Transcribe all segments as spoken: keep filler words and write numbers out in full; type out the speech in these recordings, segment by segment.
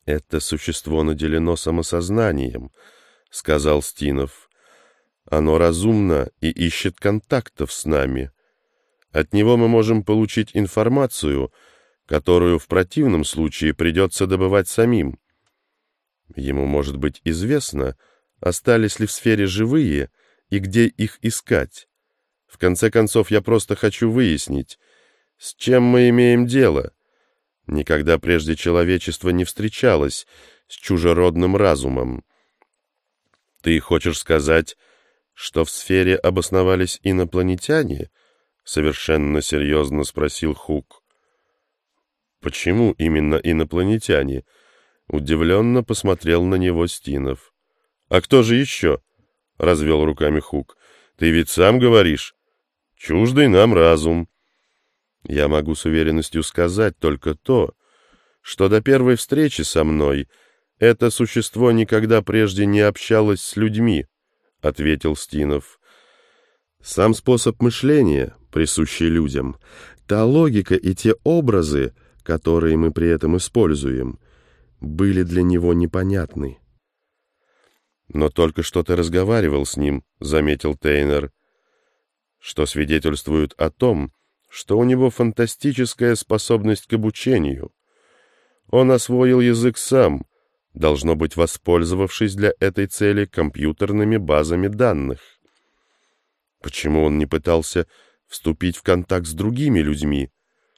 «Это существо наделено самосознанием», — сказал Стинов. «Оно разумно и ищет контактов с нами. От него мы можем получить информацию, которую в противном случае придется добывать самим. Ему может быть известно, остались ли в сфере живые и где их искать. В конце концов, я просто хочу выяснить, с чем мы имеем дело. Никогда прежде человечество не встречалось с чужеродным разумом». «Ты хочешь сказать, что в сфере обосновались инопланетяне?» — совершенно серьезно спросил Хук. «Почему именно инопланетяне?» — удивленно посмотрел на него Стинов. «А кто же еще?» — развел руками Хук. «Ты ведь сам говоришь. Чуждый нам разум». «Я могу с уверенностью сказать только то, что до первой встречи со мной это существо никогда прежде не общалось с людьми», — ответил Стинов. «Сам способ мышления, присущий людям, та логика и те образы, которые мы при этом используем, были для него непонятны». «Но только что ты разговаривал с ним», — заметил Тейнер, «что свидетельствует о том, что у него фантастическая способность к обучению. Он освоил язык сам, должно быть, воспользовавшись для этой цели компьютерными базами данных. Почему он не пытался вступить в контакт с другими людьми?»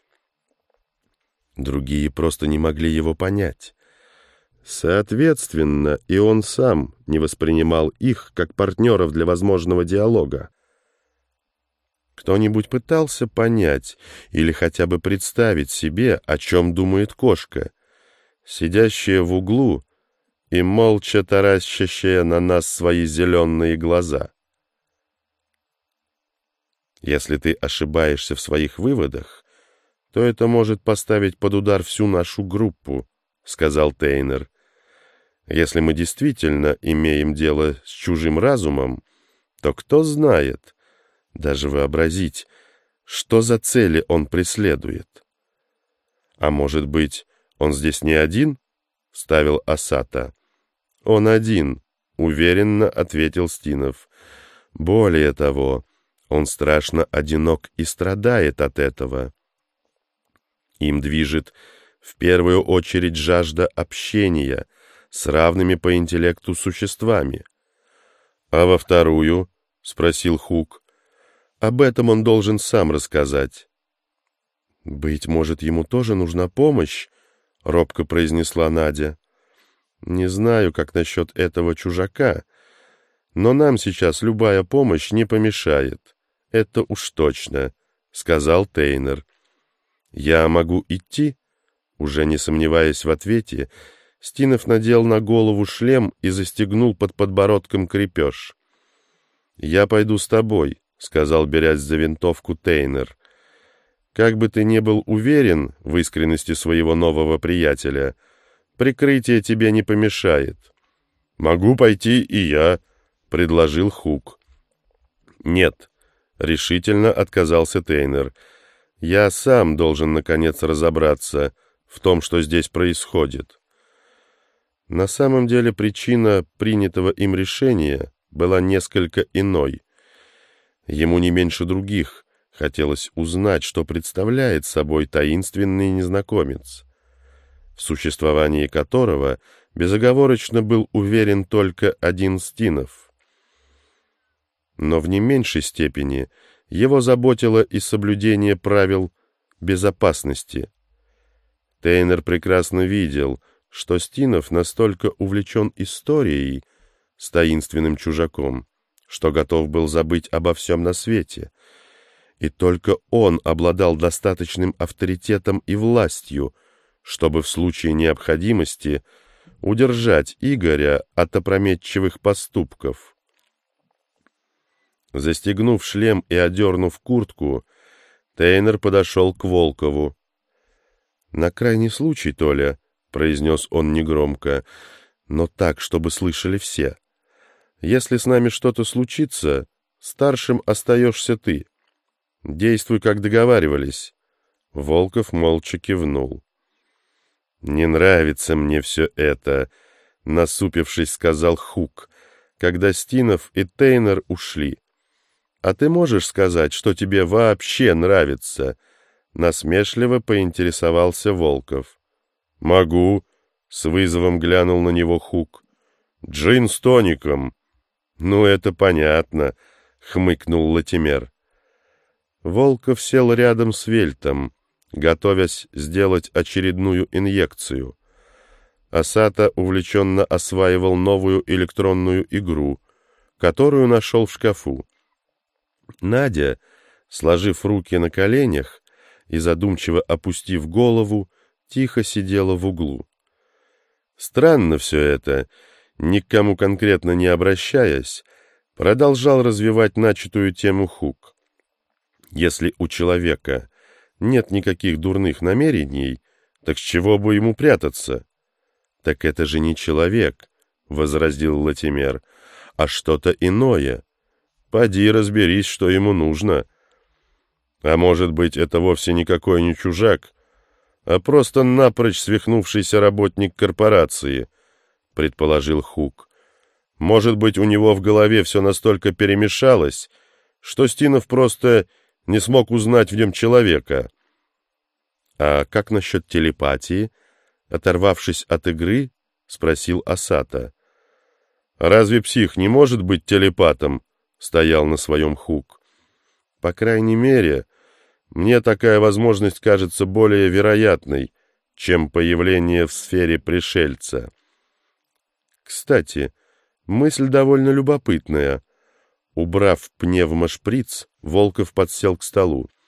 Другие просто не могли его понять. Соответственно, и он сам не воспринимал их как партнеров для возможного диалога. Кто-нибудь пытался понять или хотя бы представить себе, о чем думает кошка, сидящая в углу и молча таращащая на нас свои зеленые глаза? Если ты ошибаешься в своих выводах, то это может поставить под удар всю нашу группу, — сказал Тейнер. Если мы действительно имеем дело с чужим разумом, то кто знает, даже вообразить, что за цели он преследует. «А может быть, он здесь не один?» — ставил Асата. «Он один», — уверенно ответил Стинов. «Более того, он страшно одинок и страдает от этого. Им движет в первую очередь жажда общения с равными по интеллекту существами». «А во вторую?» — спросил Хук. «Об этом он должен сам рассказать». «Быть может, ему тоже нужна помощь?» — робко произнесла Надя. «Не знаю, как насчет этого чужака, но нам сейчас любая помощь не помешает. Это уж точно», — сказал Тейнер. «Я могу идти?» Уже не сомневаясь в ответе, Стинов надел на голову шлем и застегнул под подбородком крепеж. «Я пойду с тобой», — сказал, берясь за винтовку, Тейнер. «Как бы ты ни был уверен в искренности своего нового приятеля, прикрытие тебе не помешает». «Могу пойти и я», — предложил Хук. «Нет», — решительно отказался Тейнер. «Я сам должен, наконец, разобраться в том, что здесь происходит». На самом деле причина принятого им решения была несколько иной. Ему не меньше других хотелось узнать, что представляет собой таинственный незнакомец, в существовании которого безоговорочно был уверен только один Стинов. Но в не меньшей степени его заботило и соблюдение правил безопасности. Тейнер прекрасно видел, что Стинов настолько увлечен историей с таинственным чужаком, что готов был забыть обо всем на свете, и только он обладал достаточным авторитетом и властью, чтобы в случае необходимости удержать Игоря от опрометчивых поступков. Застегнув шлем и одернув куртку, Тейнер подошел к Волкову. «На крайний случай, Толя», — произнес он негромко, но так, чтобы слышали все, «если с нами что-то случится, старшим остаешься ты. Действуй, как договаривались». Волков молча кивнул. «Не нравится мне все это», — насупившись, сказал Хук, когда Стинов и Тейнер ушли. «А ты можешь сказать, что тебе вообще нравится?» — насмешливо поинтересовался Волков. «Могу», — с вызовом глянул на него Хук. «Джин с тоником». «Ну, это понятно», — хмыкнул Латимер. Волков сел рядом с Вельтом, готовясь сделать очередную инъекцию. Асата увлеченно осваивал новую электронную игру, которую нашел в шкафу. Надя, сложив руки на коленях и задумчиво опустив голову, тихо сидела в углу. Странно все это, ни к кому конкретно не обращаясь, продолжал развивать начатую тему Хук. Если у человека нет никаких дурных намерений, так с чего бы ему прятаться? — Так это же не человек, — возразил Латимер, — а что-то иное. Поди разберись, что ему нужно. А может быть, это вовсе никакой не чужак, а просто напрочь свихнувшийся работник корпорации, — предположил Хук. Может быть, у него в голове все настолько перемешалось, что Стинов просто не смог узнать в нем человека. — А как насчет телепатии? — оторвавшись от игры, спросил Асата. — Разве псих не может быть телепатом? — стоял на своем Хук. — По крайней мере, мне такая возможность кажется более вероятной, чем появление в сфере пришельца. Кстати, мысль довольно любопытная. Убрав пневмошприц, Волков подсел к столу.